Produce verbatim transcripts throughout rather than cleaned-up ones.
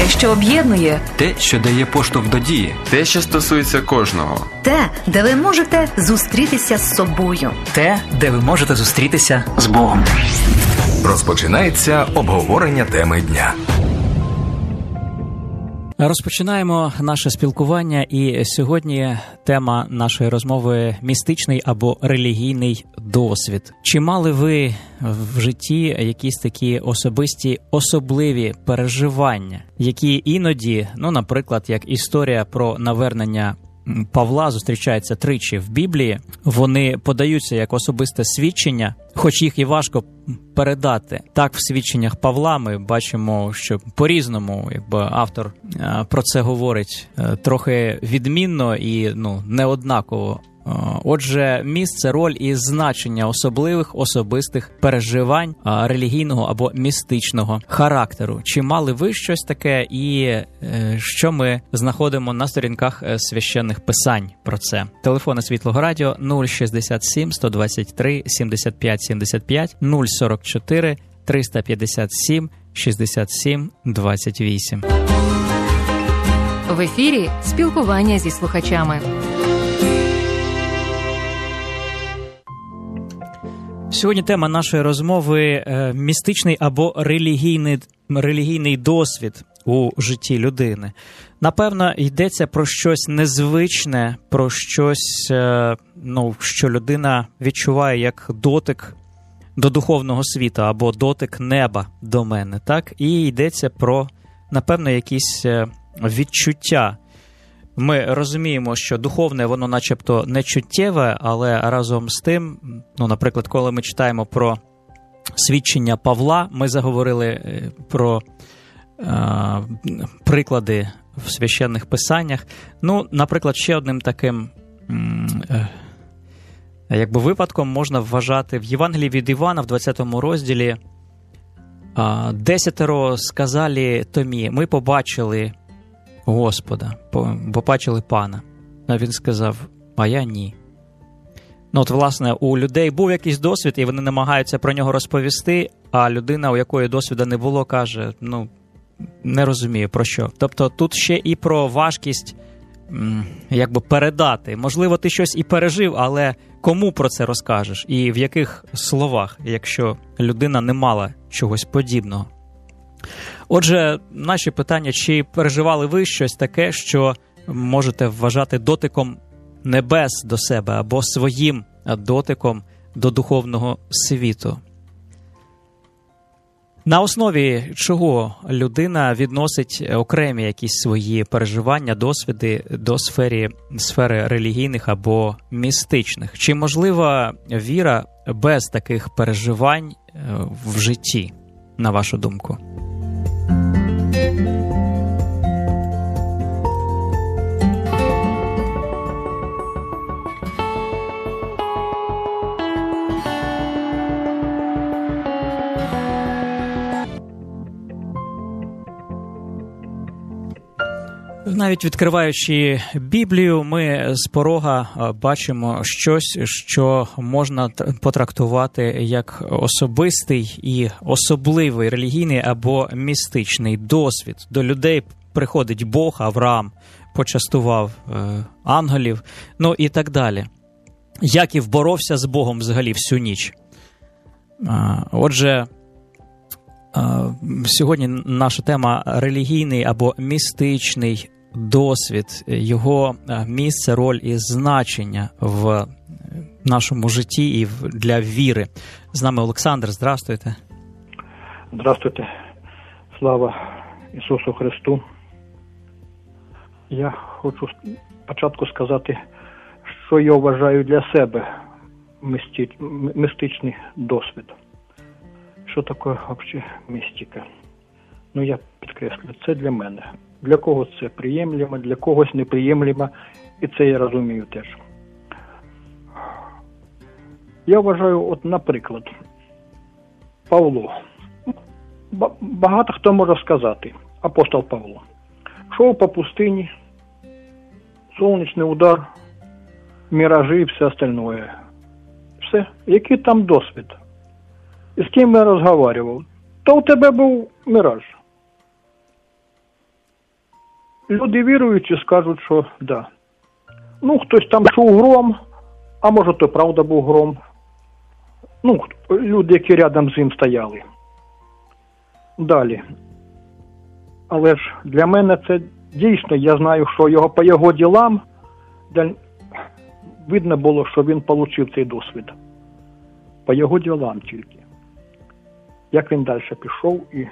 Те, що об'єднує. Те, що дає поштовх до дії. Те, що стосується кожного. Те, де ви можете зустрітися з собою. Те, де ви можете зустрітися з Богом. Розпочинається обговорення теми дня. Розпочинаємо наше спілкування, і сьогодні тема нашої розмови – містичний або релігійний досвід. Чи мали ви в житті якісь такі особисті, особливі переживання, які іноді, ну, наприклад, як історія про навернення Павла зустрічається тричі в Біблії, вони подаються як особисте свідчення, хоч їх і важко передати. Так, в свідченнях Павла ми бачимо, що по-різному, якби автор про це говорить, трохи відмінно і, ну, неоднаково. Отже, місце, роль і значення особливих особистих переживань релігійного або містичного характеру. Чи мали ви щось таке, і що ми знаходимо на сторінках священних писань про це? Телефони Світлого Радіо нуль шістдесят сім сто двадцять три сімдесят п'ять сімдесят п'ять, нуль сорок чотири триста п'ятдесят сім шістдесят сім двадцять вісім. В ефірі спілкування зі слухачами. Сьогодні тема нашої розмови – містичний або релігійний, релігійний досвід у житті людини. Напевно, йдеться про щось незвичне, про щось, ну, що людина відчуває як дотик до духовного світу або дотик неба до мене, так? І йдеться про, напевно, якісь відчуття. Ми розуміємо, що духовне, воно начебто не чуттєве, але разом з тим, ну, наприклад, коли ми читаємо про свідчення Павла, ми заговорили про е, приклади в священних писаннях. Ну, наприклад, ще одним таким е, якби випадком можна вважати в Євангелії від Івана в двадцятому розділі е, десятеро сказали Томі: ми побачили Господа, побачили Пана. А він сказав: а я ні. Ну, от, власне, у людей був якийсь досвід, і вони намагаються про нього розповісти, а людина, у якої досвіду не було, каже: ну, не розумію, про що. Тобто тут ще і про важкість, якби, передати. Можливо, ти щось і пережив, але кому про це розкажеш? І в яких словах, якщо людина не мала чогось подібного? Отже, наші питання: чи переживали ви щось таке, що можете вважати дотиком небес до себе або своїм дотиком до духовного світу? На основі чого людина відносить окремі якісь свої переживання, досвіди до сфери, сфери релігійних або містичних? Чи можлива віра без таких переживань в житті, на вашу думку? Навіть відкриваючи Біблію, ми з порога бачимо щось, що можна потрактувати як особистий і особливий релігійний або містичний досвід. До людей приходить Бог, Авраам почастував е, ангелів, ну і так далі. Яків боровся з Богом взагалі всю ніч. Е, отже, е, сьогодні наша тема – релігійний або містичний досвід, його місце, роль і значення в нашому житті і для віри. З нами Олександр. Здравствуйте. Здравствуйте. Слава Ісусу Христу. Я хочу спочатку сказати, що я вважаю для себе містичний досвід. Що таке взагалі містика? Ну, я підкреслю, це для мене. Для когось це приємлемо, для когось неприємлемо, і це я розумію теж. Я вважаю, от, наприклад, Павло. Багато хто може сказати, апостол Павло. Шов по пустині, сонячний удар, міражі і все остальное. Все. Який там досвід? І з ким я розмовляв? То у тебе був міраж. люди віруючі скажуть, що да. Ну, хтось там чув гром, а може то правда був гром. Ну, люди, які рядом з ним стояли. Далі. Але ж для мене це дійсно, я знаю, що його по його ділам видно було, що він отримав цей досвід. По його ділам тільки. Як він далі пішов. І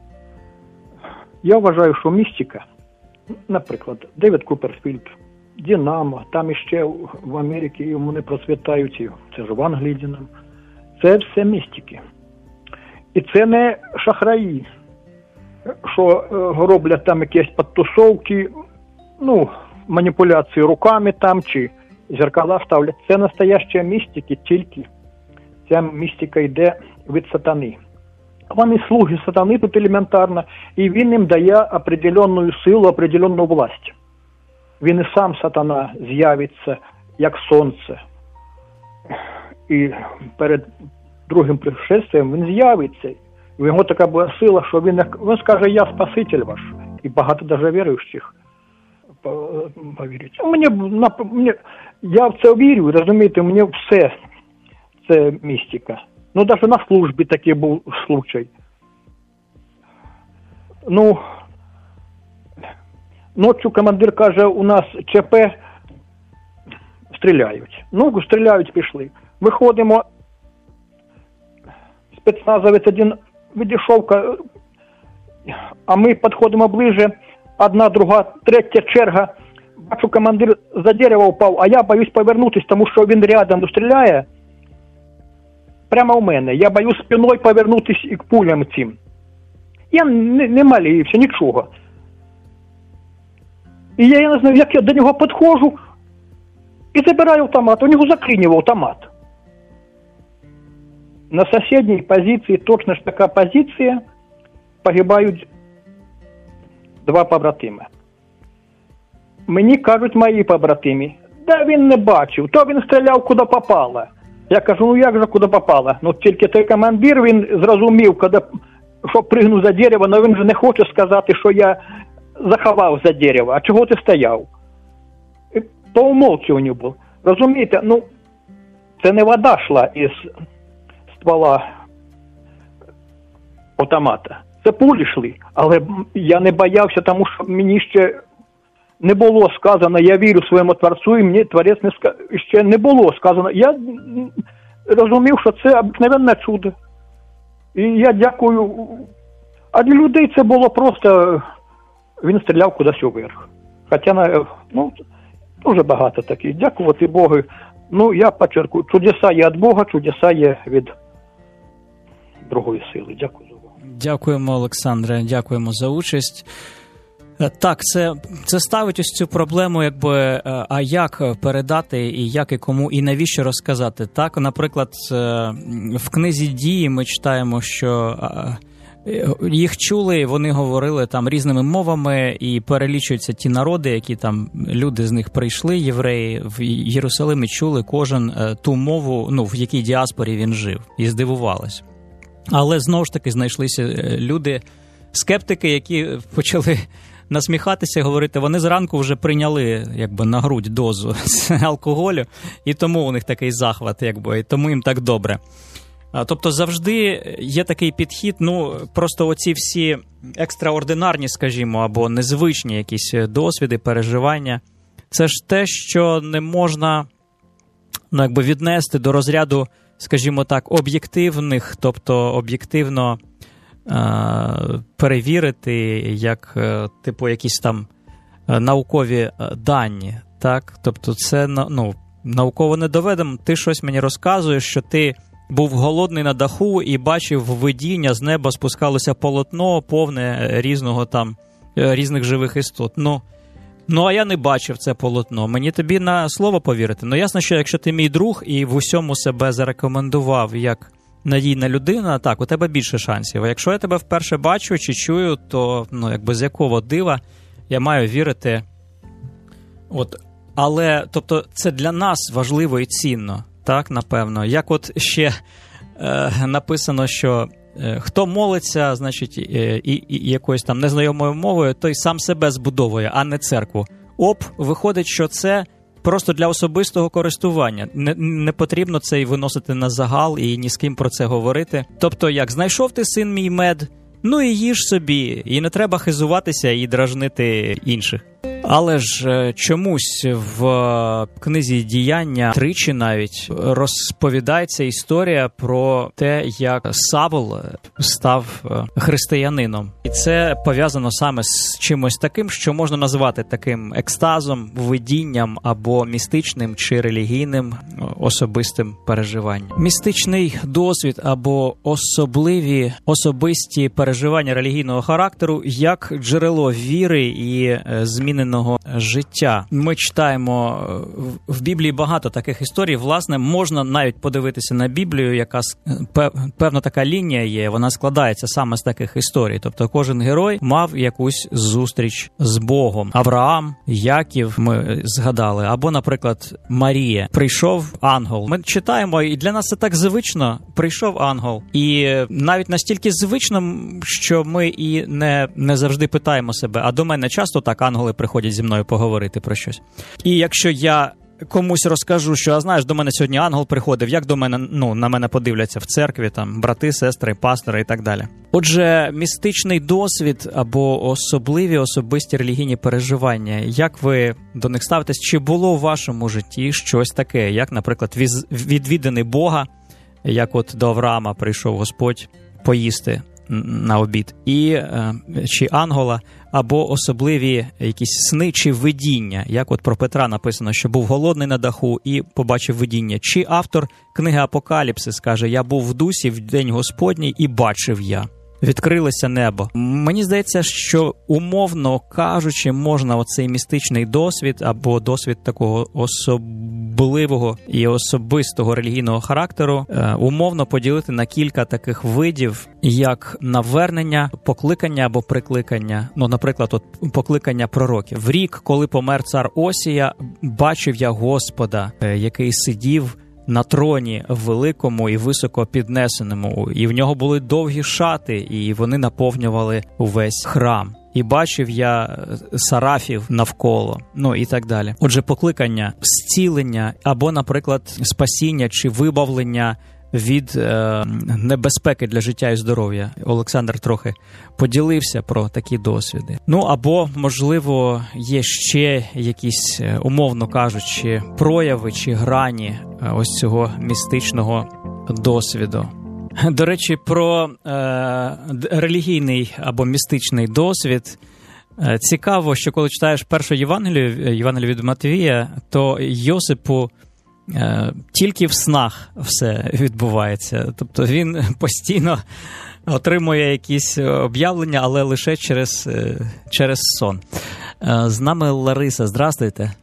я вважаю, що містика, наприклад, Девід Куперфільд, Динамо, там іще в Америці вони процвітають, це ж в Англії нам. Це все містики. І це не шахраї, що е, роблять там якісь підтусовки, ну, маніпуляції руками там, чи зеркала ставлять. Це настоящі містики, тільки ця містика йде від сатани. Вони слуги сатани тут елементарно, і він їм дає определенну силу, определенну власть. Він і сам сатана з'явиться, як сонце. І перед другим пришествием він з'явиться. У нього така була сила, що він, він скаже, я спаситель ваш. І багато навіть віруючих повірять. Мені, мені, я в це вірю, розумієте, мені все це містика. Ну, навіть на службі такий був случай. Ну, ночі командир каже, у нас ЧП, стріляють. Ну, стріляють, пішли. Виходимо, спецназовець один відійшов, а ми підходимо ближе, одна, друга, третя черга. Бачу, командир за дерево впав, а я боюсь повернутися, тому що він рядом стріляє. Прямо у мене. Я боюсь спиною повернутися і к пулям цим. Я не, не малівся, нічого. І я, я не знаю, як я до нього підходжу і забираю автомат. У нього заклинив автомат. На сусідній позиції, точно ж така позиція, погибають два побратими. Мені кажуть мої побратими, да він не бачив, то він стріляв куди попало. Я кажу, ну як же куди попало? Ну тільки той командир, він зрозумів, коли, що пригнув за дерево, але він же не хоче сказати, що я заховав за дерево. А чого ти стояв? І по умовчуванню був. Розумієте, ну, це не вода йшла із ствола автомата. Це пулі йшли. Але я не боявся, тому що мені ще не було сказано, я вірю своєму Творцю, і мені Творець не ска... ще не було сказано. Я розумів, що це обикновенне чудо. І я дякую. А для людей це було просто, він стріляв кудись уверх. Хоча, ну, дуже багато таких. Дякувати Богу. Ну, я підчеркую, чудеса є від Бога, чудеса є від другої сили. Дякую за увагу. Дякуємо, Олександре, дякуємо за участь. Так, це, це ставить ось цю проблему, якби, а як передати, і як, і кому, і навіщо розказати. Так, наприклад, в книзі «Дії» ми читаємо, що їх чули, вони говорили там різними мовами, і перелічуються ті народи, які там, люди з них прийшли, євреї, в Єрусалимі чули кожен ту мову, ну, в якій діаспорі він жив, і здивувались. Але, знову ж таки, знайшлися люди, скептики, які почали насміхатися і говорити, вони зранку вже прийняли, якби, на грудь дозу алкоголю, і тому у них такий захват, якби, і тому їм так добре. Тобто завжди є такий підхід, ну, просто оці всі екстраординарні, скажімо, або незвичні якісь досвіди, переживання, це ж те, що не можна, ну, якби, віднести до розряду, скажімо так, об'єктивних, тобто об'єктивно перевірити, як, типу, якісь там наукові дані, так? Тобто це, ну, науково не доведено. Ти щось мені розказуєш, що ти був голодний на даху і бачив видіння, з неба спускалося полотно повне різного там, різних живих істот. Ну, ну, а я не бачив це полотно. Мені тобі на слово повірити. Ну, ясно, що якщо ти мій друг і в усьому себе зарекомендував як надійна людина, так, у тебе більше шансів. А якщо я тебе вперше бачу чи чую, то, ну, якби, з якого дива я маю вірити. От, але, тобто, це для нас важливо і цінно, так, напевно. Як от ще е, написано, що хто молиться, значить, і, і якоюсь там незнайомою мовою, той сам себе збудовує, а не церкву. Оп, виходить, що це просто для особистого користування. Не, не потрібно це і виносити на загал, і ні з ким про це говорити. Тобто, як знайшов ти, син мій, мед, ну і їж собі, і не треба хизуватися і дражнити інших. Але ж чомусь в книзі «Діяння» тричі навіть розповідається історія про те, як Савл став християнином. І це пов'язано саме з чимось таким, що можна назвати таким екстазом, видінням або містичним чи релігійним особистим переживанням. Містичний досвід або особливі особисті переживання релігійного характеру як джерело віри і зміненого життя. Ми читаємо в Біблії багато таких історій. Власне, можна навіть подивитися на Біблію, яка певна така лінія є, вона складається саме з таких історій. Тобто кожен герой мав якусь зустріч з Богом. Авраам, Яків, ми згадали, або, наприклад, Марія. Прийшов ангел. Ми читаємо, і для нас це так звично. Прийшов ангел. І навіть настільки звично, що ми і не, не завжди питаємо себе, а до мене часто так ангели приходять зі мною поговорити про щось. І якщо я комусь розкажу, що, а знаєш, до мене сьогодні ангел приходив, як до мене, ну, на мене подивляться в церкві, там, брати, сестри, пастори і так далі. Отже, містичний досвід або особливі особисті релігійні переживання, як ви до них ставитесь? Чи було в вашому житті щось таке, як, наприклад, відвідини Бога, як от до Авраама прийшов Господь поїсти на обід, і е, чи ангела, або особливі якісь сни чи видіння, як от про Петра написано, що був голодний на даху і побачив видіння. Чи автор книги Апокаліпсис каже, я був в дусі в день Господній і бачив я. Відкрилося небо. Мені здається, що умовно кажучи, можна оцей містичний досвід або досвід такого особливого і особистого релігійного характеру умовно поділити на кілька таких видів, як навернення, покликання або прикликання. Ну, наприклад, от покликання пророків. В рік, коли помер цар Осія, бачив я Господа, який сидів на троні великому і високо піднесеному, і в нього були довгі шати, і вони наповнювали увесь храм. І бачив я сарафів навколо, ну і так далі. Отже, покликання, зцілення або, наприклад, спасіння чи вибавлення від е, небезпеки для життя і здоров'я. Олександр трохи поділився про такі досвіди. Ну, або, можливо, є ще якісь, умовно кажучи, прояви чи грані ось цього містичного досвіду. До речі, про е, релігійний або містичний досвід. Е, цікаво, що коли читаєш першу Євангелію, Євангелію від Матвія, то Йосипу е, тільки в снах все відбувається. Тобто він постійно отримує якісь об'явлення, але лише через, е, через сон. Е, з нами Лариса. Здрастуйте.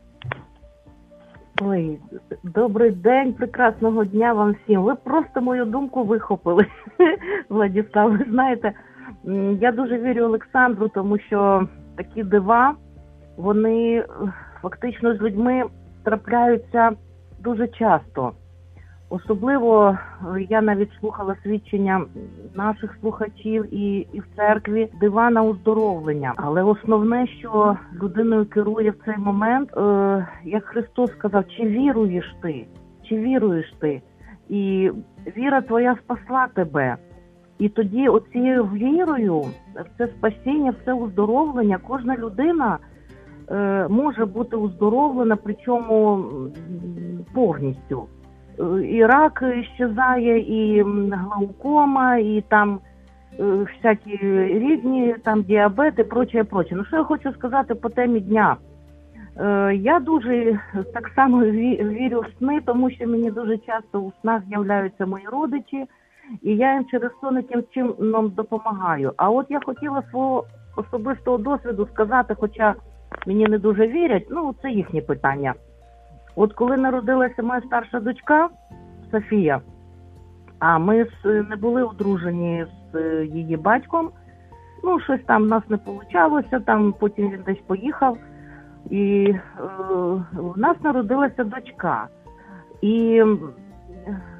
Ой, добрий день, прекрасного дня вам всім. Ви просто мою думку вихопили, Владислав. Ви знаєте, я дуже вірю Олександру, тому що такі дива, вони фактично з людьми трапляються дуже часто. Особливо я навіть слухала свідчення наших слухачів і, і в церкві, дива на оздоровлення. Але основне, що людиною керує в цей момент, е, як Христос сказав, чи віруєш ти, чи віруєш ти, і віра твоя спасла тебе. І тоді оцією вірою, в це спасіння, в це оздоровлення, кожна людина е, може бути оздоровлена, причому повністю. І рак щезає, і глаукома, і там е, всякі різні, там діабет і прочее, прочее. Ну, що я хочу сказати по темі дня. Е, я дуже так само ві, вірю в сни, тому що мені дуже часто у снах з'являються мої родичі, і я їм через сон яким чином допомагаю. А от я хотіла свого особистого досвіду сказати, хоча мені не дуже вірять, ну, це їхні питання. От коли народилася моя старша дочка Софія, а ми не були одружені з її батьком, ну, щось там в нас не вийшло, там потім він десь поїхав, і е, в нас народилася дочка. І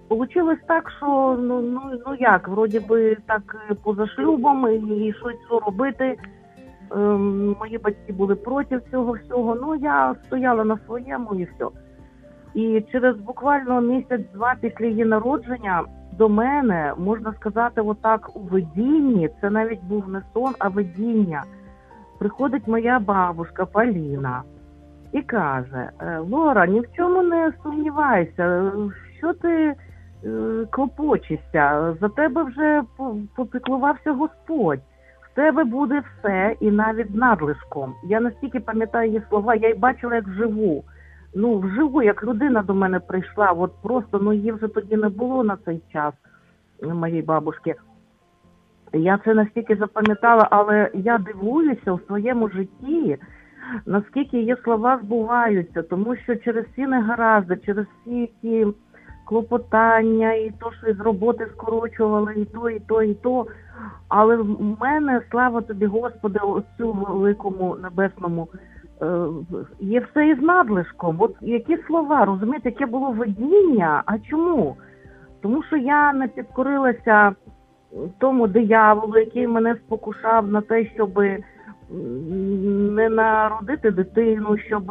Получилось так, що ну, ну, ну як, вроді би так поза шлюбом і щось що робити. Ем, мої батьки були проти цього всього, ну я стояла на своєму і все. І через буквально місяць-два після її народження до мене, можна сказати, отак у видінні, це навіть був не сон, а видіння, приходить моя бабушка Поліна і каже: Лора, ні в чому не сумнівайся, що ти клопочешся, за тебе вже попіклувався Господь, в тебе буде все і навіть з надлишком. Я настільки пам'ятаю її слова, я й бачила як вживу. Ну, вживу, як людина до мене прийшла, от просто, ну, її вже тоді не було на цей час, моєї бабушки. Я це настільки запам'ятала, але я дивуюся у своєму житті, наскільки її слова збуваються, тому що через всі негаразди, через всі ті клопотання, і то, що із роботи скорочували, і то, і то, і то. Але в мене, слава тобі, Господи, Отцю великому небесному, є все із надлишком. От які слова, розумієте, яке було видіння, а чому? Тому що я не підкорилася тому дияволу, який мене спокушав на те, щоб не народити дитину, щоб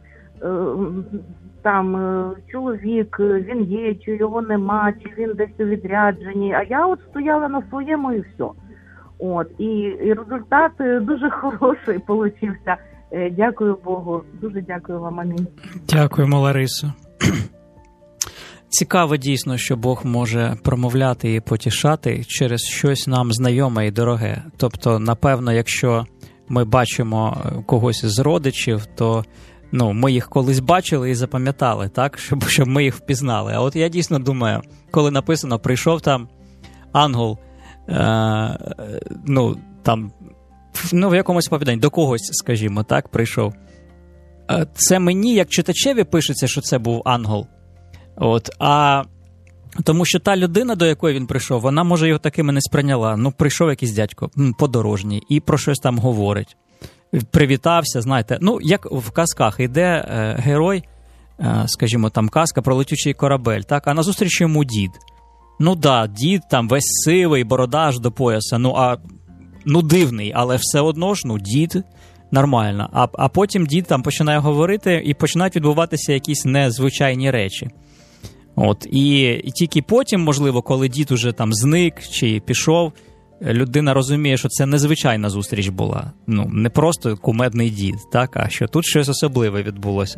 там чоловік, він є, чи його нема, чи він десь у відрядженні. А я от стояла на своєму і все. От, і, і результат дуже хороший получився. Дякую Богу. Дуже дякую вам, амінь. Дякуємо, Ларисо. Цікаво дійсно, що Бог може промовляти і потішати через щось нам знайоме і дороге. Тобто, напевно, якщо ми бачимо когось з родичів, то ну, ми їх колись бачили і запам'ятали, так? Щоб, щоб ми їх впізнали. А от я дійсно думаю, коли написано, прийшов там ангел, е- ну, там, ну, в якомусь повіданні, до когось, скажімо, так, прийшов. Це мені, як читачеві, пишеться, що це був ангел. От, а тому що та людина, до якої він прийшов, вона, може, його такими не сприйняла. Ну, прийшов якийсь дядько, подорожній, і про щось там говорить. Привітався, знаєте. Ну, як в казках йде е, герой, е, скажімо, там казка про летючий корабель, так, а назустріч йому дід. Ну, да, дід там весь сивий, борода аж до пояса, ну, а ну, дивний, але все одно ж, ну, дід, нормально. А, а потім дід там починає говорити, і починають відбуватися якісь незвичайні речі. От, і, і тільки потім, можливо, коли дід уже там зник чи пішов, людина розуміє, що це незвичайна зустріч була. Ну, не просто кумедний дід, так, а що тут щось особливе відбулося.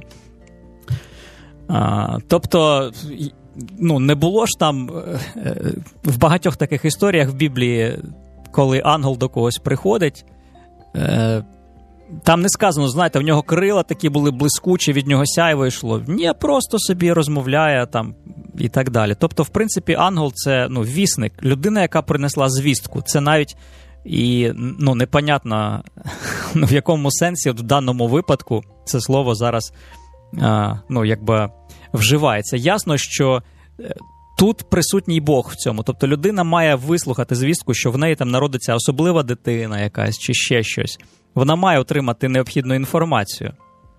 А, тобто, ну, не було ж там в багатьох таких історіях в Біблії, коли ангел до когось приходить, е, там не сказано, знаєте, в нього крила такі були блискучі, від нього сяйво йшло. Ні, просто собі розмовляє там і так далі. Тобто, в принципі, ангел – це, ну, вісник, людина, яка принесла звістку. Це навіть і, ну, непонятно, ну, в якому сенсі в даному випадку це слово зараз, а, ну, якби вживається. Ясно, що тут присутній Бог в цьому. Тобто людина має вислухати звістку, що в неї там народиться особлива дитина якась чи ще щось. Вона має отримати необхідну інформацію.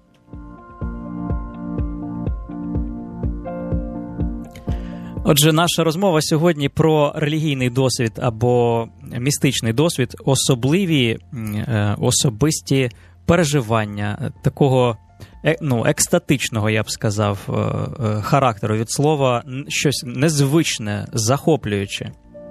Отже, наша розмова сьогодні про релігійний досвід або містичний досвід, особливі е, особисті переживання такого е, ну, екстатичного, я б сказав, е, е, характеру, від слова щось незвичне, захоплююче.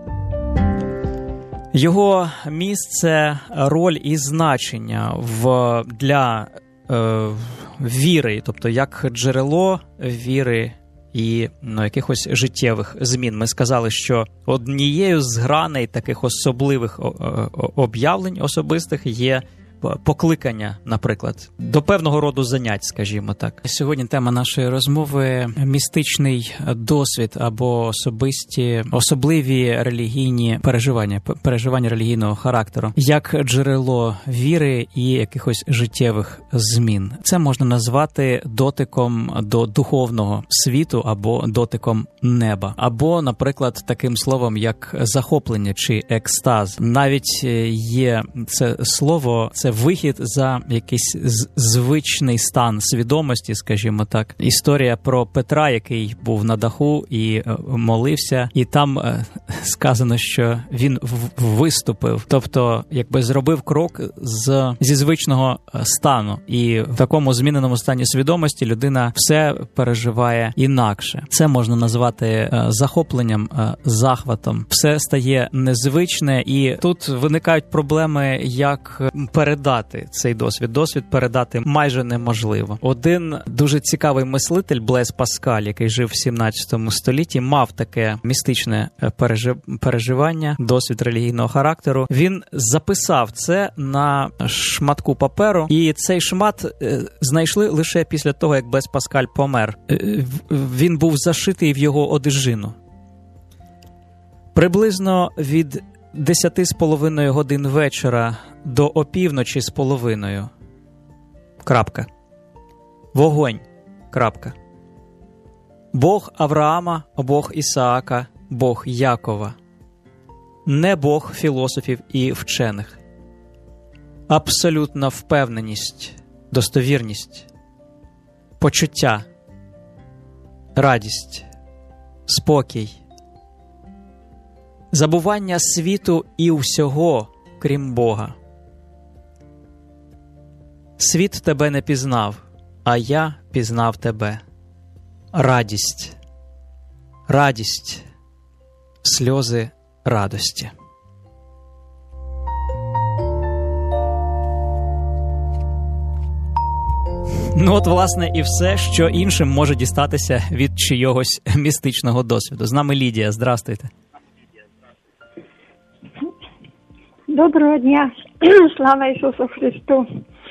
Його місце, роль і значення в, для е, віри, тобто як джерело віри і, ну, якихось життєвих змін. Ми сказали, що однією з граней таких особливих об'явлень особистих є покликання, наприклад, до певного роду занять, скажімо так. Сьогодні тема нашої розмови – містичний досвід або особисті, особливі релігійні переживання, переживання релігійного характеру, як джерело віри і якихось життєвих змін. Це можна назвати дотиком до духовного світу або дотиком неба, або, наприклад, таким словом, як захоплення чи екстаз. Навіть є це слово, це вихід за якийсь звичний стан свідомості, скажімо так. Історія про Петра, який був на даху і молився, і там сказано, що він виступив, тобто якби зробив крок з, зі звичного стану. І в такому зміненому стані свідомості людина все переживає інакше. Це можна назвати захопленням, захватом. Все стає незвичне, і тут виникають проблеми, як передати цей досвід. Досвід передати майже неможливо. Один дуже цікавий мислитель, Блез Паскаль, який жив в сімнадцятому столітті, мав таке містичне переживання, досвід релігійного характеру. Він записав це на шматку паперу, і цей шмат знайшли лише після того, як Блез Паскаль помер. Він був зашитий в його одежину. Приблизно від десяти з половиною годин вечора до опівночі з половиною. Крапка. Вогонь. Крапка. Бог Авраама, Бог Ісаака, Бог Якова. Не Бог філософів і вчених. Абсолютна впевненість, достовірність, почуття, радість, спокій, забування світу і всього, крім Бога. Світ тебе не пізнав, а я пізнав тебе. Радість, радість, сльози радості. Ну от, власне, і все, що іншим може дістатися від чийогось містичного досвіду. З нами Лідія. Здрастуйте. Доброго дня. Слава Ісусу Христу.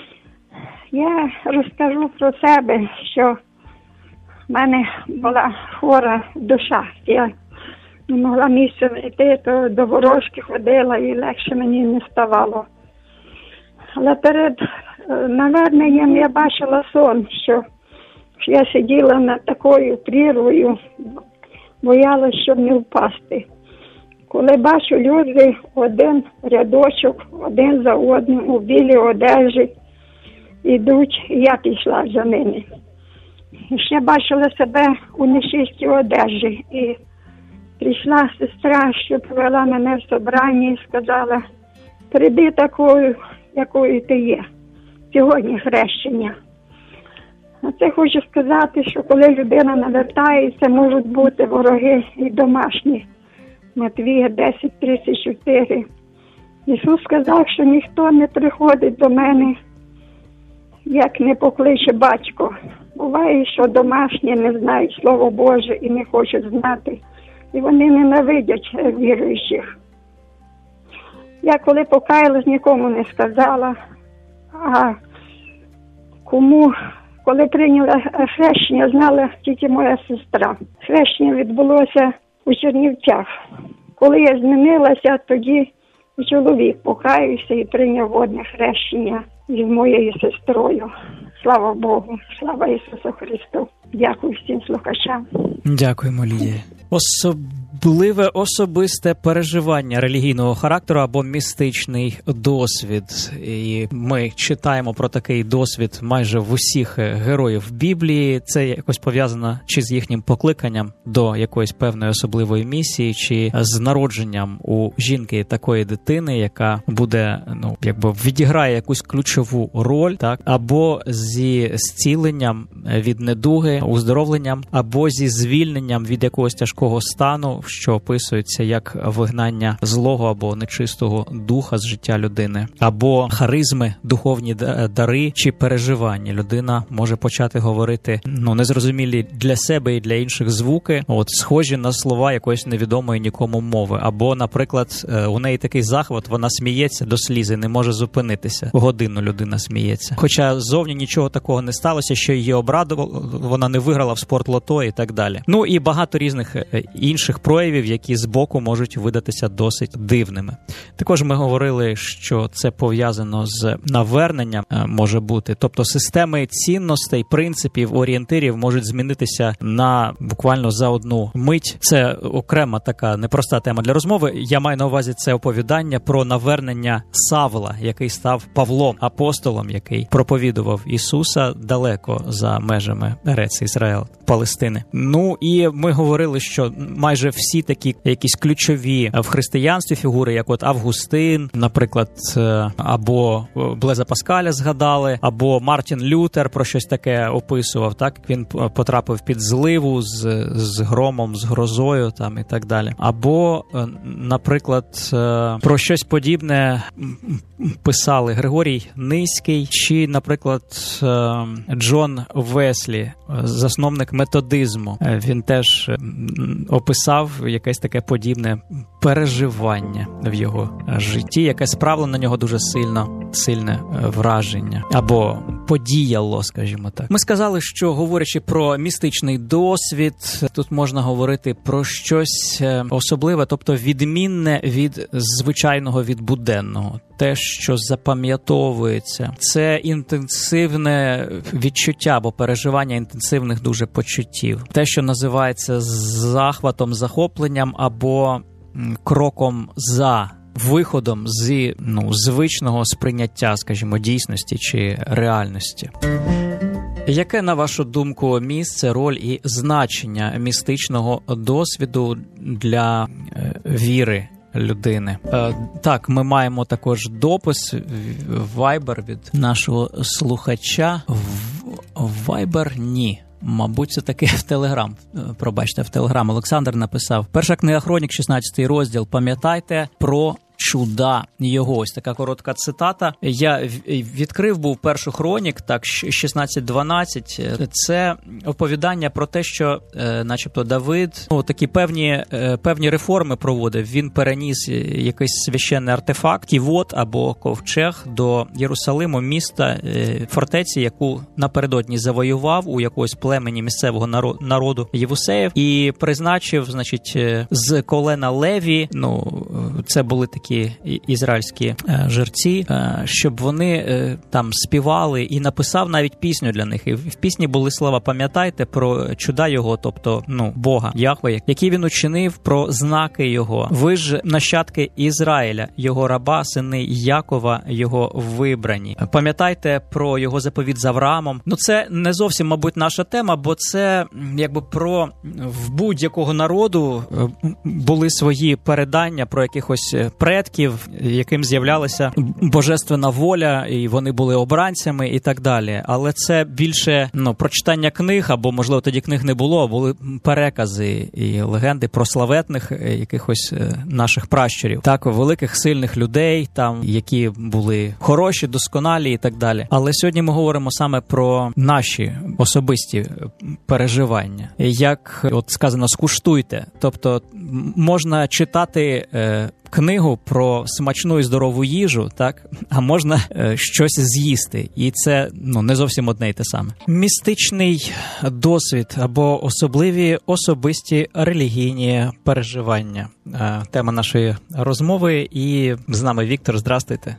Я розкажу про себе, що в мене була хвора душа. Я не могла місцем йти, то до ворожки ходила і легше мені не ставало. Але перед наверненням я бачила сон, що я сиділа над такою прірвою, боялась, щоб не впасти. Коли бачу люди один рядочок, один за одним у білій одежі, ідуть, і я пішла за ними. І ще бачила себе у нечистій одежі. І прийшла сестра, що повела мене в собрання і сказала: прийди такою, якою ти є. Сьогодні хрещення. А це хочу сказати, що коли людина навертається, можуть бути вороги і домашні. Матвія десять тридцять чотири. Ісус сказав, що ніхто не приходить до мене, як не покличе батько. Буває, що домашні не знають Слово Боже і не хочуть знати. І вони ненавидять віруючих. Я коли покаялась, нікому не сказала. А кому, коли прийняла хрещення, знала тільки моя сестра. Хрещення відбулося у Чернівцях. Коли я змінилася, тоді чоловік покаявся і прийняв водне хрещення з моєю сестрою. Слава Богу, слава Ісусу Христу. Дякую всім слухачам. Дякуємо, Лідія. Особливе особисте переживання релігійного характеру або містичний досвід. І ми читаємо про такий досвід майже в усіх героїв Біблії. Це якось пов'язано чи з їхнім покликанням до якоїсь певної особливої місії, чи з народженням у жінки такої дитини, яка буде, ну, якби відіграє якусь ключову роль, так, або зі зціленням від недуги, оздоровленням, або зі звільненням від якогось тяжкого стану, що описується як вигнання злого або нечистого духа з життя людини, або харизми, духовні дари чи переживання. Людина може почати говорити, ну, незрозумілі для себе і для інших звуки, от схожі на слова якоїсь невідомої нікому мови. Або, наприклад, у неї такий захват, вона сміється до сліз і не може зупинитися. Годину людина сміється. Хоча зовні нічого такого не сталося, що її обрадувало, вона не виграла в спортлото і так далі. Ну і багато різних інших проявів проявів, які збоку можуть видатися досить дивними. Також ми говорили, що це пов'язано з наверненням, може бути. Тобто системи цінностей, принципів, орієнтирів можуть змінитися на буквально за одну мить. Це окрема така непроста тема для розмови. Я маю на увазі це оповідання про навернення Савла, який став Павлом, апостолом, який проповідував Ісуса далеко за межами Ерец Ізраїл, Палестини. Ну і ми говорили, що майже всі такі якісь ключові в християнстві фігури, як от Августин, наприклад, або Блеза Паскаля згадали, або Мартін Лютер про щось таке описував, так? Він потрапив під зливу з, з громом, з грозою там і так далі. Або, наприклад, про щось подібне писали Григорій Низький чи, наприклад, Джон Веслі, засновник методизму. Він теж описав якесь таке подібне переживання в його житті, яке справило на нього дуже сильно, сильне враження. Або подіяло, скажімо так. Ми сказали, що, говорячи про містичний досвід, тут можна говорити про щось особливе, тобто відмінне від звичайного, від буденного. Те, що запам'ятовується. Це інтенсивне відчуття або переживання інтенсивних дуже почуттів. Те, що називається захватом, захопленням або кроком за виходом з ну, звичного сприйняття, скажімо, дійсності чи реальності. Яке, на вашу думку, місце, роль і значення містичного досвіду для е, віри людини? Е, так, ми маємо також допис в Viber від нашого слухача. В Viber – ні. Мабуть, це таки в Телеграм. Пробачте, в Телеграм. Олександр написав. Перша книга Хронік, шістнадцятий розділ. Пам'ятайте про чуда його. Ось така коротка цитата. Я відкрив був першу Хронік, так, шістнадцять дванадцять. Це оповідання про те, що е, начебто Давид ну, такі певні, е, певні реформи проводив. Він переніс якийсь священний артефакт, ківот або ковчег до Єрусалиму, міста, е, фортеці, яку напередодні завоював у якогось племені місцевого народу Євусеїв, і призначив, значить, з колена Леві, ну, це були такі ізраїльські е, жерці, е, щоб вони е, там співали, і написав навіть пісню для них. І в пісні були слова «Пам'ятайте про чуда його», тобто, ну, Бога, Яхве, які він учинив, про знаки його. Ви ж нащадки Ізраїля, його раба, сини Якова, його вибрані. Пам'ятайте про його заповіт з Авраамом. Ну, це не зовсім, мабуть, наша тема, бо це, якби, про в будь-якого народу були свої передання про якихось предків, яким з'являлася божественна воля, і вони були обранцями і так далі. Але це більше, ну, прочитання книг, або, можливо, тоді книг не було, були перекази і легенди про славетних якихось наших пращурів. Так, великих, сильних людей, там, які були хороші, досконалі і так далі. Але сьогодні ми говоримо саме про наші особисті переживання. Як, от сказано, скуштуйте. Тобто, можна читати е, книгу про смачну і здорову їжу, так, а можна е, щось з'їсти. І це, ну, не зовсім одне й те саме. Містичний досвід або особливі особисті релігійні переживання. Е, тема нашої розмови. І з нами Віктор. Здрастуйте.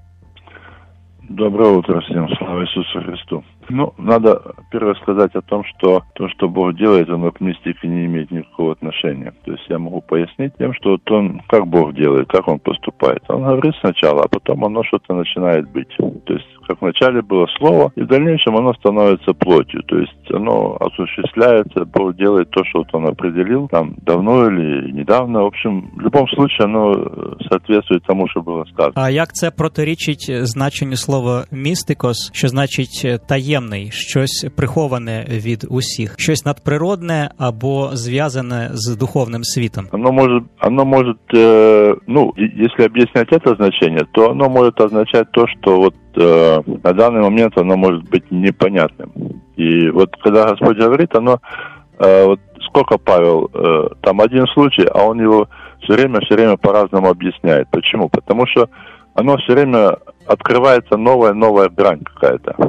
Доброе утро всем, слава Иисусу Христу. Ну, надо первое сказать о том, что то, что Бог делает, оно к мистике не имеет никакого отношения. То есть я могу пояснить тем, что вот он, как Бог делает, как он поступает. Он говорит сначала, а потом оно что-то начинает быть. То есть, как вначале было слово, и в дальнейшем оно становится плотью. То есть оно осуществляется, Бог делает то, что вот он определил, там, давно или недавно. В общем, в любом случае оно соответствует тому, что было сказано. А як це протирічить значенню слова «містикос», що значить таємний, щось приховане від усіх, щось надприродне або зв'язане з духовним світом? Оно может, оно может, э, ну, если объяснять это значение, то оно может означать то, что вот э, на данный момент оно может быть непонятным. И вот когда Господь говорит, оно, э, вот сколько Павел, э, там один случай, а он его все время, все время по-разному объясняет. Почему? Потому что оно все время открывается новая, новая грань какая-то.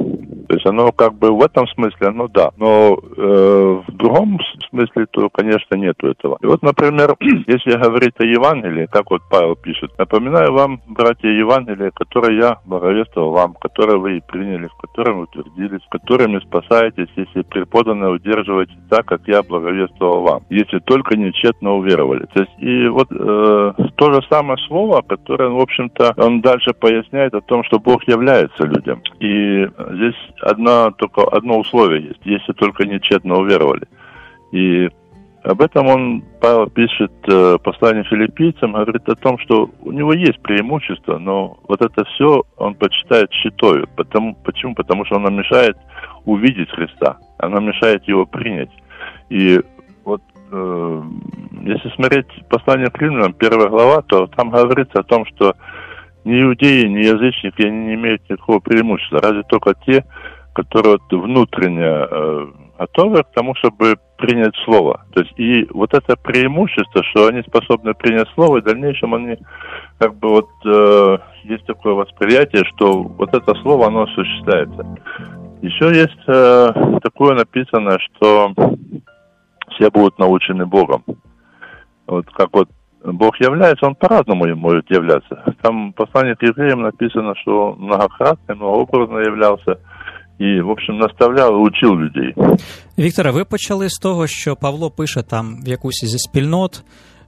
То есть оно как бы в этом смысле, оно да. Но э, в другом смысле, то, конечно, нету этого. И вот, например, если говорить о Евангелии, как вот Павел пишет, напоминаю вам, братья, Евангелие, которое я благовествовал вам, которое вы приняли, в котором утвердились, которыми спасаетесь, если преподанное удерживаете так, как я благовествовал вам, если только нечетно уверовали. То есть и вот э, то же самое слово, которое, в общем-то, он дальше поясняет о том, что Бог является людям. И здесь одно, только одно условие есть, если только нечетно уверовали. И об этом он, Павел, пишет э, послание филиппийцам, говорит о том, что у него есть преимущество, но вот это все он почитает щитою. Потому, почему? Потому что оно мешает увидеть Христа, оно мешает его принять. И вот э, если смотреть послание к Римлянам, первая глава, то там говорится о том, что ни иудеи, ни язычники, они не имеют никакого преимущества, разве только те, которые вот внутренне э, готовы к тому, чтобы принять слово. То есть и вот это преимущество, что они способны принять слово, и в дальнейшем они как бы вот э, есть такое восприятие, что вот это слово, оно осуществляется. Еще есть э, такое написано, что все будут научены Богом. Вот как вот Бог является, он по-разному может являться. Там в послании к евреям написано, что он многократно, многообразно являлся. І, в общем, наставляв і учив людей. Вікторе, ви почали з того, що Павло пише там в якусь зі спільнот,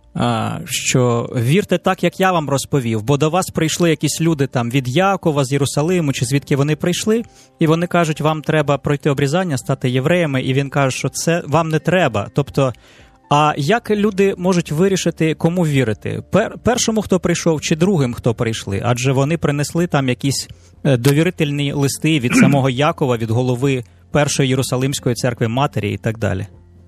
що вірте так, як я вам розповів, бо до вас прийшли якісь люди там від Якова, з Єрусалиму, чи звідки вони прийшли, і вони кажуть, вам треба пройти обрізання, стати євреями, і він каже, що це вам не треба. Тобто, а як люди можуть вирішити, кому вірити? Пер, першому, хто прийшов, чи другим, хто прийшли? Адже вони принесли там якісь довірительні листи від самого Якова, від голови Першої Єрусалимської церкви Матері і так далі.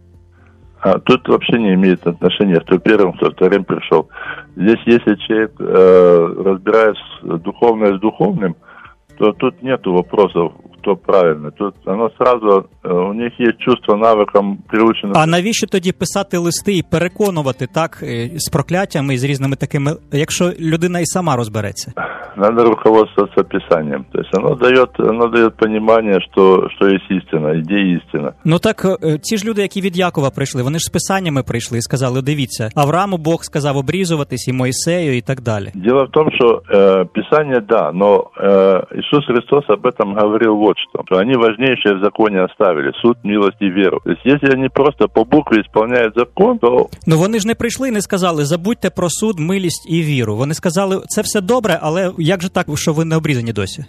А тут вообще не имеет отношения, кто первым, кто вторым пришел. Здесь, если человек э, разбирает духовное с духовным, то тут нету вопросов, кто правильно. Тут оно сразу, у них є чувство навиком приучено. А навіщо тоді писати листи і переконувати так з прокляттями і з різними такими, якщо людина і сама розбереться? Надо руководствоваться Писанием. То есть оно дает, оно дает понимание, что, что есть истина, ідея істина. Ну так, ці ж люди, які від Якова прийшли, вони ж з Писаннями прийшли і сказали, дивіться, Аврааму Бог сказав обрізуватись, і Мойсею, і так далі. Дело в том, что э, Писание, да, но э, Иисус Христос об этом говорил вот что, что они важнейшие в законе оставили, суд, милость и веру. То есть если они просто по букве исполняют закон, то... Ну вони ж не прийшли і не сказали, забудьте про суд, милість і віру. Вони сказали, це все добре, але як же так, що ви не обрізані досі?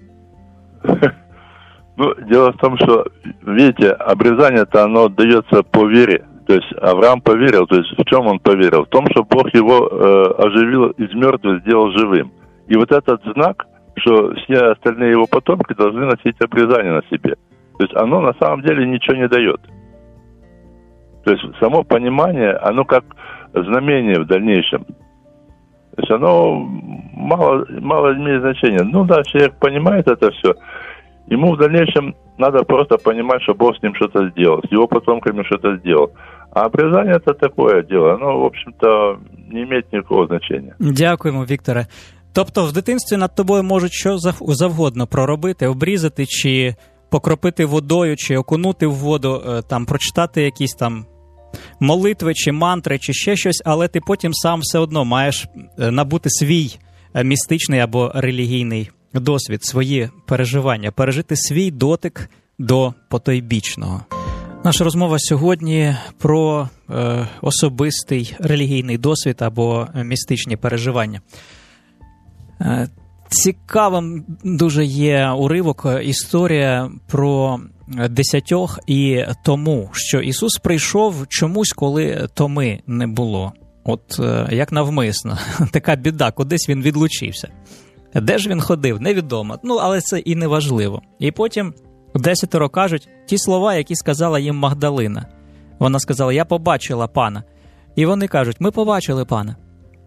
Ну, дело в том, что, видите, обрезание-то оно дается по вере. То есть Авраам поверил, то есть в чем он поверил? В том, что Бог его э, оживил из мертвых, сделал живым. И вот этот знак, что все остальные его потомки должны носить обрезание на себе. То есть оно на самом деле ничего не дает. То есть само понимание, оно как знамение в дальнейшем. То есть оно мало, мало имеет значения. Ну да, человек понимает это все. Ему в дальнейшем надо просто понимать, что Бог с ним что-то сделал, с его потомками что-то сделал. А обрезание это такое дело, оно, в общем-то, не имеет никакого значения. Дякуємо, Вікторе. Тобто в дитинстві над тобою можуть що завгодно проробити, обрізати, чи покропити водою, чи окунути в воду, там, прочитати якісь там молитви, чи мантри, чи ще щось, але ти потім сам все одно маєш набути свій містичний або релігійний досвід, свої переживання, пережити свій дотик до потойбічного. Наша розмова сьогодні про е, особистий релігійний досвід або містичні переживання. Е, цікавим дуже є уривок, історія про десятьох і тому, що Ісус прийшов чомусь, коли томи не було. От е, як навмисно. Така біда, кудись він відлучився. Де ж він ходив, невідомо. Ну, але це і не важливо. І потім десятеро кажуть ті слова, які сказала їм Магдалина. Вона сказала, я побачила пана. І вони кажуть, ми побачили пана.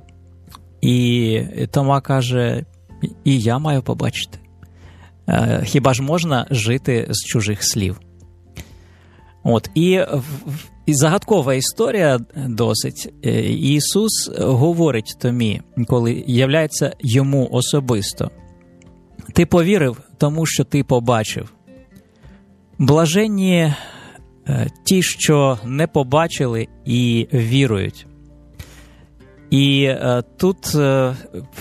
І Тома каже, і я маю побачити. Хіба ж можна жити з чужих слів? От, і, і загадкова історія досить. Ісус говорить Томі, коли являється йому особисто. Ти повірив тому, що ти побачив. Блаженні ті, що не побачили і вірують. І е, тут е,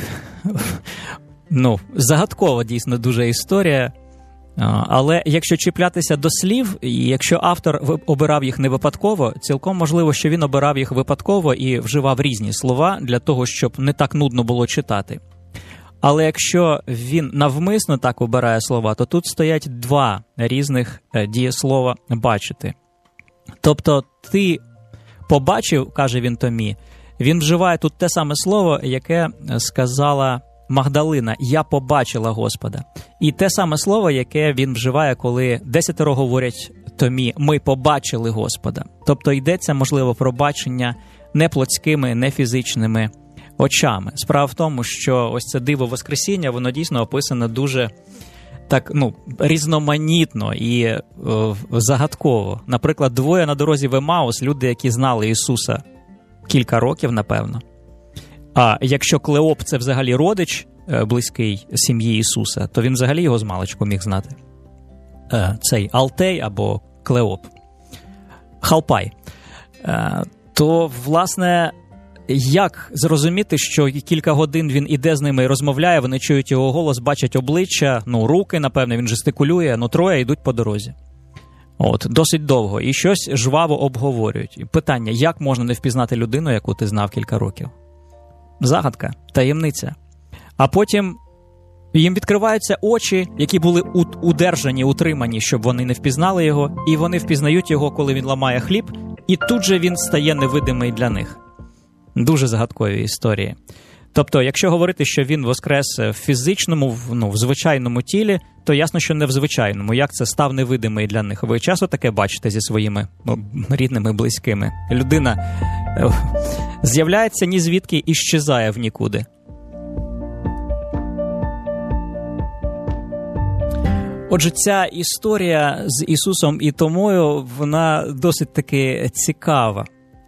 ну, загадкова дійсно дуже історія, але якщо чіплятися до слів, і якщо автор обирав їх не випадково, цілком можливо, що він обирав їх випадково і вживав різні слова для того, щоб не так нудно було читати. Але якщо він навмисно так обирає слова, то тут стоять два різних дієслова «бачити». Тобто ти побачив, каже він Томі, він вживає тут те саме слово, яке сказала Магдалина «я побачила Господа». І те саме слово, яке він вживає, коли десятеро говорять Томі «ми побачили Господа». Тобто йдеться, можливо, про бачення не плотськими, не фізичними очами. Справа в тому, що ось це диво Воскресіння, воно дійсно описане дуже так, ну, різноманітно і е, загадково. Наприклад, двоє на дорозі в Емаус, люди, які знали Ісуса кілька років, напевно. А якщо Клеоп – це взагалі родич е, близький сім'ї Ісуса, то він взагалі його змалечку міг знати. Е, цей Алтей або Клеоп. Халпай. Е, то, власне, як зрозуміти, що кілька годин він іде з ними і розмовляє, вони чують його голос, бачать обличчя, ну, руки, напевне, він жестикулює, ну, троє йдуть по дорозі. От, досить довго. І щось жваво обговорюють. Питання, як можна не впізнати людину, яку ти знав кілька років? Загадка, таємниця. А потім їм відкриваються очі, які були удержані, утримані, щоб вони не впізнали його, і вони впізнають його, коли він ламає хліб, і тут же він стає невидимий для них. Дуже загадкові історії. Тобто, якщо говорити, що він воскрес в фізичному, ну, в звичайному тілі, то ясно, що не в звичайному. Як це став невидимий для них? Ви часто таке бачите зі своїми рідними, близькими? Людина з'являється ні звідки і щезає в нікуди. Отже, ця історія з Ісусом і Томою, вона досить таки цікава.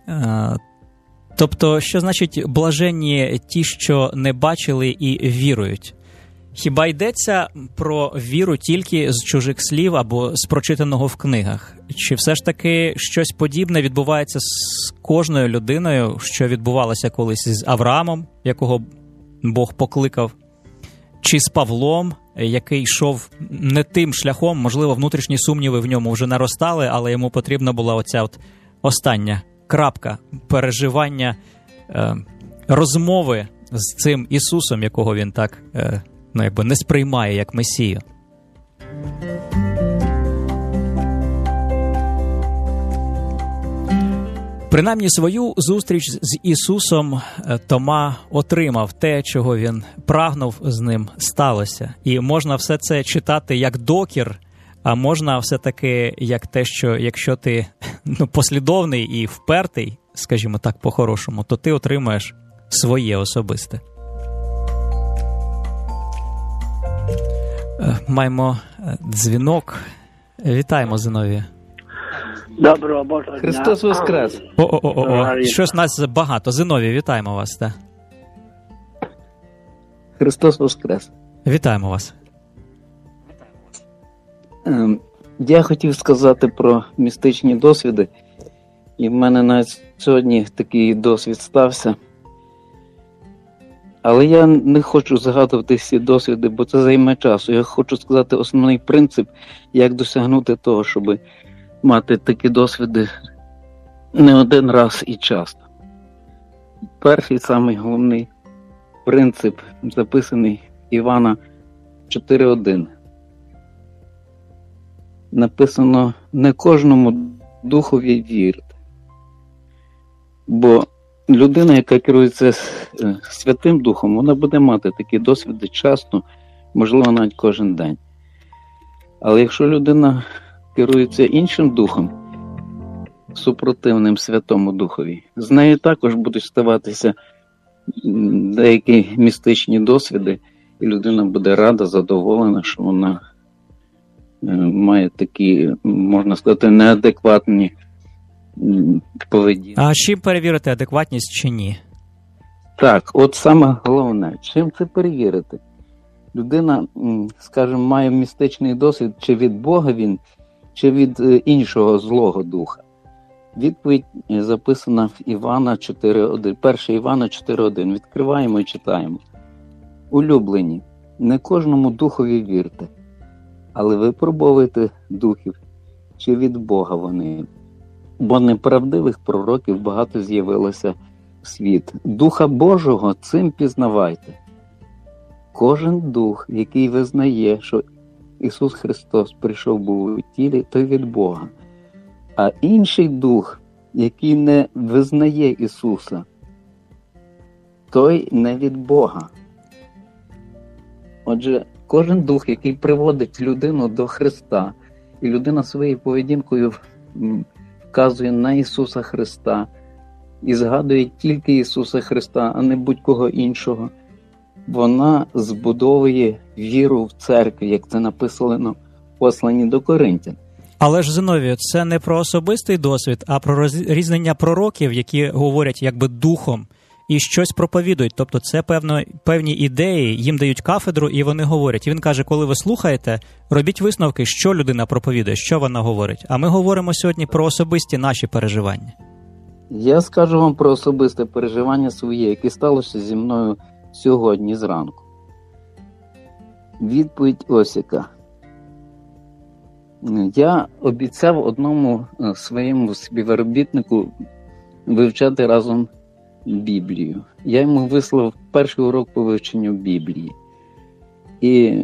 Тобто, що значить блаженні ті, що не бачили і вірують? Хіба йдеться про віру тільки з чужих слів або з прочитаного в книгах? Чи все ж таки щось подібне відбувається з кожною людиною, що відбувалося колись з Авраамом, якого Бог покликав? Чи з Павлом, який йшов не тим шляхом, можливо, внутрішні сумніви в ньому вже наростали, але йому потрібна була оця от остання крапка переживання е, розмови з цим Ісусом, якого він так е, ну, якби не сприймає як Месію. Принаймні свою зустріч з Ісусом Тома отримав. Те, чого він прагнув, з ним сталося. І можна все це читати як докір, а можна все-таки як те, що якщо ти ну, послідовний і впертий, скажімо так, по-хорошому, то ти отримаєш своє особисте. Маємо дзвінок. Вітаємо, Зиновія. Доброго Божого дня. Христос Воскрес. О-о-о, щось нас багато. Зиновій, вітаємо вас. Так? Христос Воскрес. Вітаємо вас. Я хотів сказати про містичні досвіди. І в мене навіть сьогодні такий досвід стався. Але я не хочу згадувати всі досвіди, бо це займе часу. Я хочу сказати основний принцип, як досягнути того, щоб мати такі досвіди не один раз і часто. Перший, самий головний принцип, записаний Івана чотири один. Написано: не кожному духові вірити. Бо людина, яка керується Святим Духом, вона буде мати такі досвіди часто, можливо, навіть кожен день. Але якщо людина керується іншим духом, супротивним Святому Духові, з нею також будуть ставатися деякі містичні досвіди, і людина буде рада, задоволена, що вона має такі, можна сказати, неадекватні поведінки. А чим перевірити, адекватність чи ні? Так, от саме головне, чим це перевірити? Людина, скажімо, має містичний досвід, чи від Бога він, чи від іншого злого духа? Відповідь записана в Івана чотири один. перше Івана чотири один. Відкриваємо і читаємо. Улюблені, не кожному духові вірте, але випробовуйте духів, чи від Бога вони. Бо неправдивих пророків багато з'явилося в світ. Духа Божого цим пізнавайте. Кожен дух, який визнає, що Ісус Христос прийшов був у тілі, той від Бога. А інший дух, який не визнає Ісуса, той не від Бога. Отже, кожен дух, який приводить людину до Христа, і людина своєю поведінкою вказує на Ісуса Христа, і згадує тільки Ісуса Христа, а не будь-кого іншого, вона збудовує віру в церкві, як це написано в посланні до Коринтян. Але ж, Зиновію, це не про особистий досвід, а про розрізнення пророків, які говорять якби духом і щось проповідують. Тобто це певно, певні ідеї, їм дають кафедру і вони говорять. І він каже, коли ви слухаєте, робіть висновки, що людина проповідує, що вона говорить. А ми говоримо сьогодні про особисті наші переживання. Я скажу вам про особисте переживання своє, яке сталося зі мною сьогодні зранку. Відповідь ось яка. Я обіцяв одному своєму співробітнику вивчати разом Біблію. Я йому вислав перший урок по вивченню Біблії. І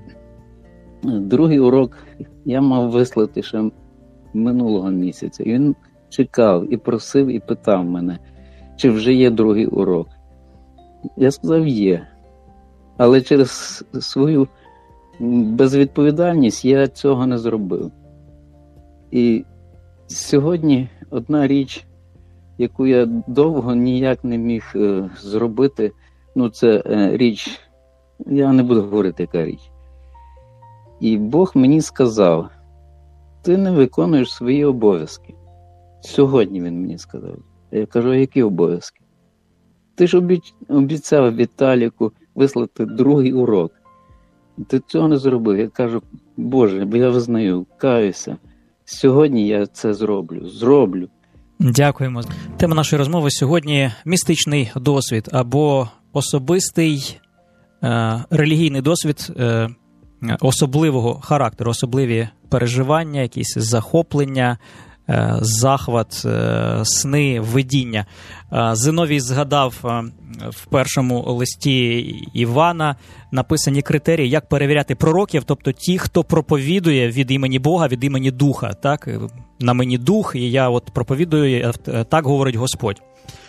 другий урок я мав вислати ще минулого місяця. І він чекав і просив, і питав мене, чи вже є другий урок. Я сказав, є. Але через свою безвідповідальність я цього не зробив. І сьогодні одна річ, яку я довго ніяк не міг е, зробити, ну це е, річ, я не буду говорити, яка річ. І Бог мені сказав, ти не виконуєш свої обов'язки. Сьогодні він мені сказав. Я кажу, а які обов'язки? Ти ж обіцяв Віталіку вислати другий урок. Ти цього не зробив. Я кажу, Боже, бо я визнаю, каюся. Сьогодні я це зроблю. Зроблю. Дякуємо. Тема нашої розмови сьогодні – містичний досвід або особистий е, релігійний досвід е, особливого характеру, особливі переживання, якісь захоплення, е, захват, е, сни, видіння. Е, Зиновій згадав е, в першому листі Івана написані критерії, як перевіряти пророків, тобто ті, хто проповідує від імені Бога, від імені Духа, так? На мені Дух, і я от проповідую, так говорить Господь.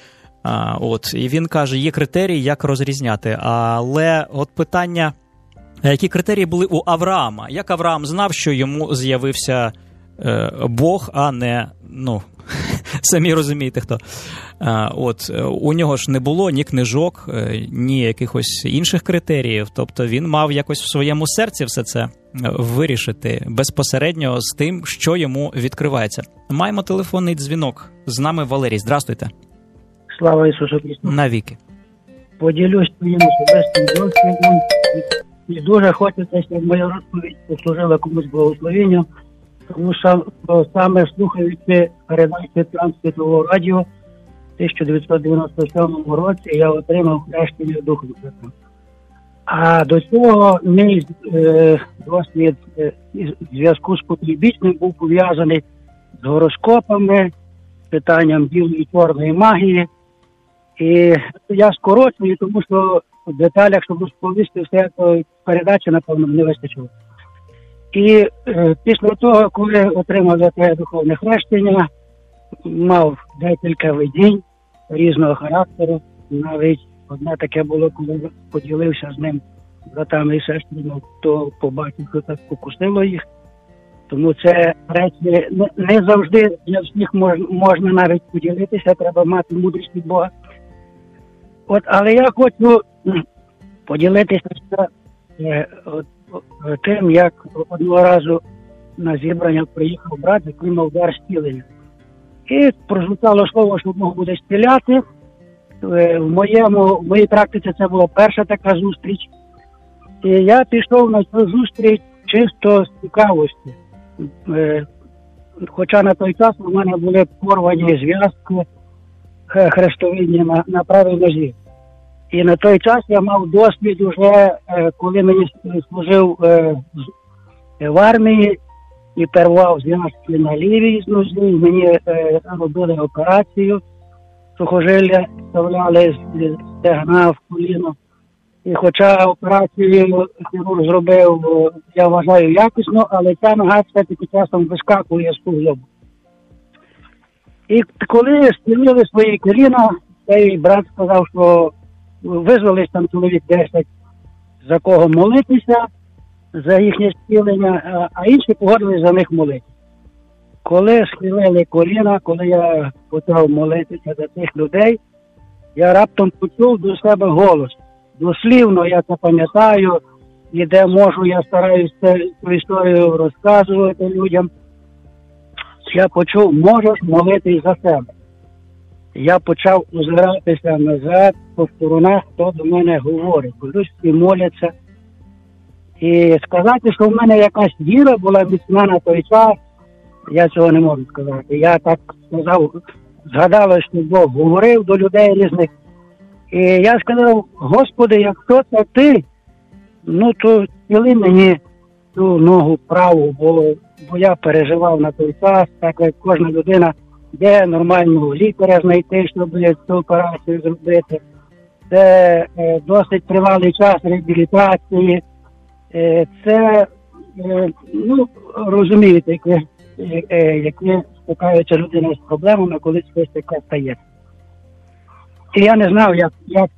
А, от, і він каже, є критерії, як розрізняти. Але от питання, які критерії були у Авраама? Як Авраам знав, що йому з'явився е, Бог, а не, ну, самі розумієте хто. А, от, у нього ж не було ні книжок, ні якихось інших критеріїв. Тобто він мав якось в своєму серці все це вирішити безпосередньо з тим, що йому відкривається. Маємо телефонний дзвінок. З нами Валерій. Здрастуйте. Слава Ісусу Христу. Навіки. Поділюсь своїм особистим досвідом. І дуже хочеться, щоб моя розповідь послужила комусь благословенням, тому що саме слухаючи передачі Трансвітового радіо в тисяча дев'ятсот дев'яносто сьомому році я отримав хрещення Духом Святим. А до цього мій е, досвід е, в зв'язку з потойбічним був пов'язаний з гороскопами, питанням білої чорної магії. І я скорочую, тому що в деталях, щоб розповісти все, то передачі, напевно, не вистачило. І е, після того, коли отримав за те духовне хрещення, мав декілька видінь різного характеру. Навіть одне таке було, коли поділився з ним братами і сестрами, то побачив, що так покусило їх. Тому це речі не, не завжди для всіх мож, можна навіть поділитися, треба мати мудрість від Бога. От, але я хочу поділитися е, от, тим, як одного разу на зібрання приїхав брат, який мав дар зцілення. І прозвучало слово, що Бог буде зціляти. В, моєму, в моїй практиці це була перша така зустріч. І я пішов на цю зустріч чисто з цікавості. Е, хоча на той час у мене були порвані зв'язки хрестовидні на, на правій нозі. І на той час я мав досвід уже, е, коли мені служив е, в армії і перервав зв'язки на лівій нозі, мені е, робили операцію, сухожилля вставляли з стегна в коліно. І хоча операцію хірург зробив, я вважаю, якісно, але ця нога все-таки часом вискакує з суглобу. І коли стілили свої коліна, цей брат сказав, що визвались там чоловік десять, за кого молитися, за їхнє стілення, а інші погодились за них молитися. Коли схилили коліна, коли я почав молитися за тих людей, я раптом почув до себе голос. Дослівно я це пам'ятаю, і де можу, я стараюся цю історію розказувати людям. Я почув, можеш молитись за себе. Я почав озиратися назад, по сторонах, хто до мене говорить. Люди всі моляться. І сказати, що в мене якась віра була міцна на той час, я цього не можу сказати. Я так сказав, згадалось, що Бог говорив до людей різних. І я сказав, Господи, якщо це ти, ну то стіли мені ту ногу праву, бо, бо я переживав на той час, так як кожна людина, де нормального лікаря знайти, щоб цю операцію зробити. Це е, досить тривалий час реабілітації. Е, це, е, ну, розумієте, які, е, які стикаються людина з проблемами, коли щось таке стається. І я не знав, як, як,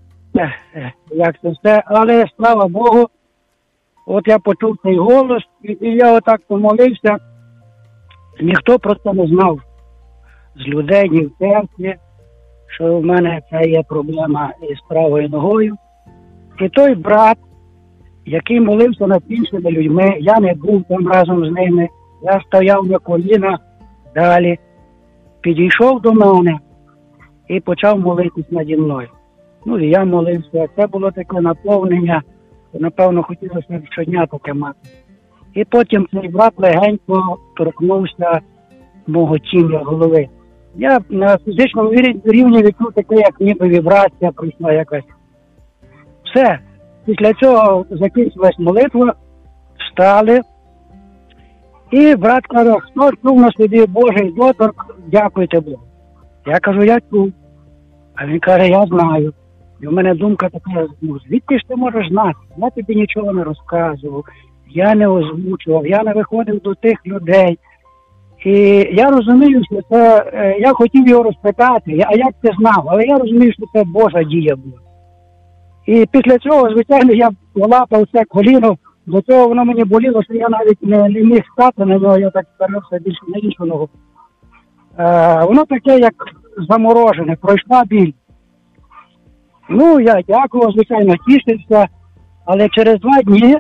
як це все, але, слава Богу, от я почув цей голос, і, і я отак помолився. Ніхто про це не знав з людей, ні в церкві, що в мене це є проблема із правою ногою. І той брат, який молився над іншими людьми, я не був там разом з ними, я стояв на колінах далі, підійшов до мене і почав молитись наді мною. Ну, і я молився. Це було таке наповнення, напевно, хотілося щодня таке мати. І потім цей брат легенько торкнувся мого тіла голови. Я на фізичному рівні відчув таке, як ніби вібрація прийшла якась. Все. Після цього закінчилась молитва, встали. І брат каже, хто чув на собі Божий доторк, дякуйте Богу. Я кажу, я чув. А він каже, я знаю. І в мене думка така, ну, звідки ж ти можеш знати? Я тобі нічого не розказував, я не озвучував, я не виходив до тих людей. І я розумію, що це, я хотів його розпитати, а як ти знав? Але я розумію, що це Божа дія була. І після цього, звичайно, я полапав це коліно, до цього воно мені боліло, що я навіть не, не міг стати на нього, я так старався більше на іншу ногу. Е, воно таке, як заморожене, пройшла біль. Ну, я дякував, звичайно, тішився, але через два дні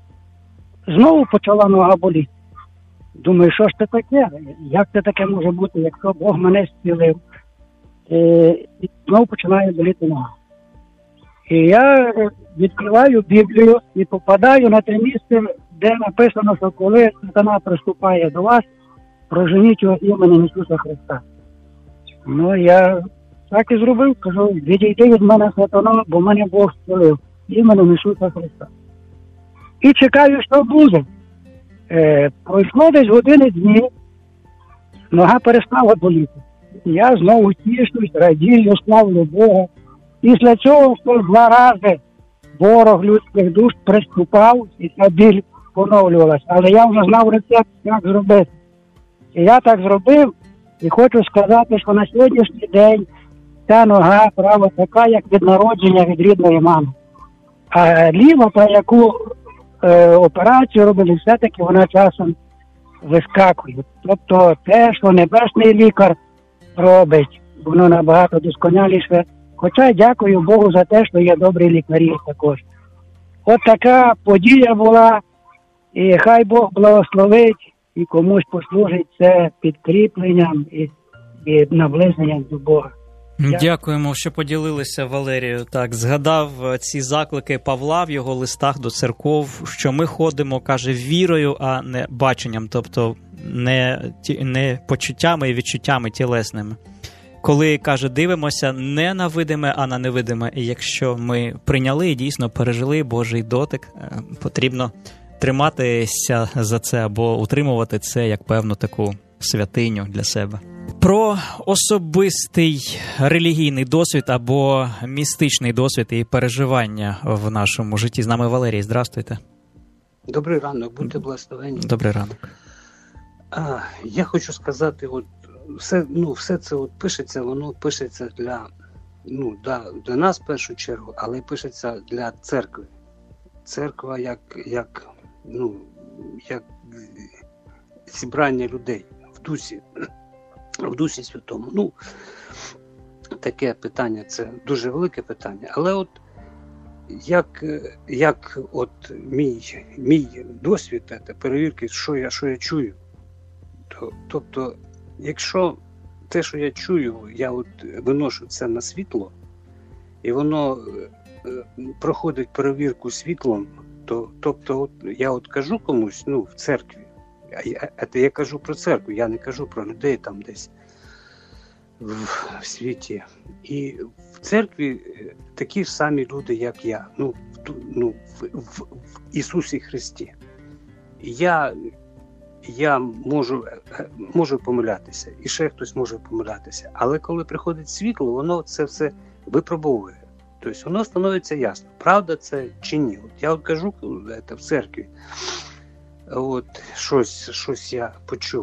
знову почала нога боліти. Думаю, що ж це таке? Як це таке може бути, якщо Бог мене зцілив? Е, і знову починає боліти нога. І я відкриваю Біблію і попадаю на те місце, де написано, що коли сатана приступає до вас, проженіть його іменем Ісуса Христа. Ну, я так і зробив, кажу, відійди від мене, сатана, бо мене Бог зцілив іменем Ісуса Христа. І чекаю, що буде. Е, пройшло десь години дві, нога перестала боліти. Я знову тішусь, радію, славлю Бога. Після цього що два рази ворог людських душ приступав, і ця біль поновлювалась. Але я вже знав рецепт, як зробити. І я так зробив, і хочу сказати, що на сьогоднішній день ця нога права така, як від народження від рідної мами. А ліва, про яку е, операцію робили, все-таки вона часом вискакує. Тобто те, що небесний лікар робить, воно набагато досконаліше. Хоча дякую Богу за те, що є добрі лікарі також. От така подія була, і хай Бог благословить, і комусь послужить це підкріпленням і, і наближенням до Бога. Дякуємо, що поділилися, Валерію. Так, згадав ці заклики Павла в його листах до церков, що ми ходимо, каже, вірою, а не баченням, тобто не, не почуттями і відчуттями тілесними. Коли, каже, дивимося не на видиме, а на невидиме. І якщо ми прийняли і дійсно пережили Божий дотик, потрібно триматися за це або утримувати це як певну таку святиню для себе. Про особистий релігійний досвід або містичний досвід і переживання в нашому житті. З нами Валерій. Здрастуйте. Добрий ранок, будьте благословені. Добрий ранок. А, я хочу сказати, от все, ну, все це от пишеться, воно пишеться для, ну, для, для нас в першу чергу, але й пишеться для церкви. Церква як, як, ну, як зібрання людей в дусі. В Дусі Святому. Ну, таке питання, це дуже велике питання. Але от як, як от мій, мій досвід, це перевірки, що я, що я чую. То, тобто, якщо те, що я чую, я от виношу це на світло, і воно е, проходить перевірку світлом, то, тобто от, я от кажу комусь, ну, в церкві, Я, я кажу про церкву, я не кажу про людей там десь в, в світі. І в церкві такі ж самі люди, як я, ну, в, ну, в, в, в Ісусі Христі. Я, я можу, можу помилятися, і ще хтось може помилятися. Але коли приходить світло, воно це все випробовує. Тобто воно становиться ясно, правда це чи ні. От я от кажу це в церкві, от щось, щось я почув.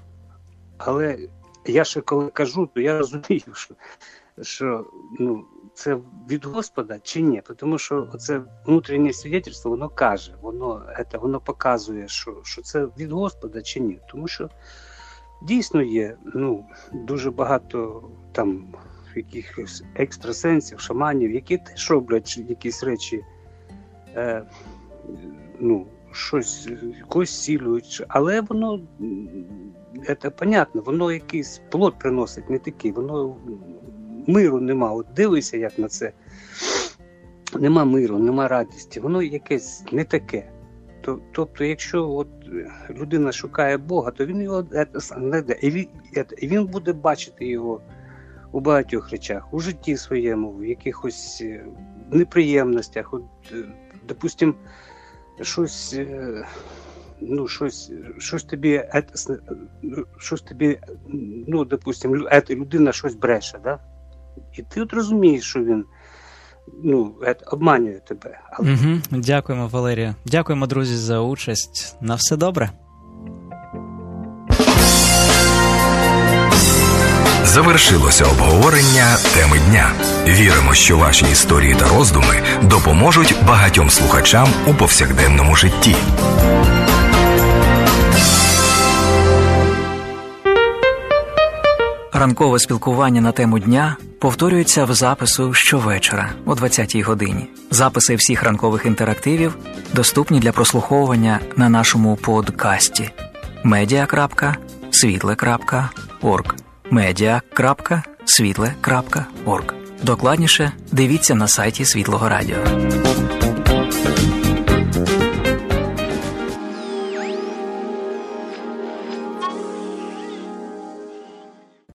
Але я ще коли кажу, то я розумію, що, що ну, це від Господа чи ні. Тому що це внутрішнє свідчення, воно каже, воно, це, воно показує, що, що це від Господа чи ні. Тому що дійсно є ну, дуже багато там якихось екстрасенсів, шаманів, які теж роблять якісь речі, е, ну, щось, якось цілюють, але воно, це понятно, воно якийсь плод приносить, не такий, воно миру нема, от дивися як на це, нема миру, нема радості, воно якесь не таке. Тобто, якщо от людина шукає Бога, то він його знайде, і він, і він буде бачити його у багатьох речах, у житті своєму, в якихось неприємностях, от, допустим, щось, ну, щось, щось тобі, щось тобі, ну, допустим, людина щось бреше, да? І ти от розумієш, що він, ну, обманює тебе. Але... Угу. Дякуємо, Валерію. Дякуємо, друзі, за участь. На все добре. Завершилося обговорення теми дня. Віримо, що ваші історії та роздуми допоможуть багатьом слухачам у повсякденному житті. Ранкове спілкування на тему дня повторюється в запису щовечора о двадцятій годині. Записи всіх ранкових інтерактивів доступні для прослуховування на нашому подкасті медіа крапка світле крапка орг. медіа крапка світле крапка орг. Докладніше дивіться на сайті Світлого Радіо.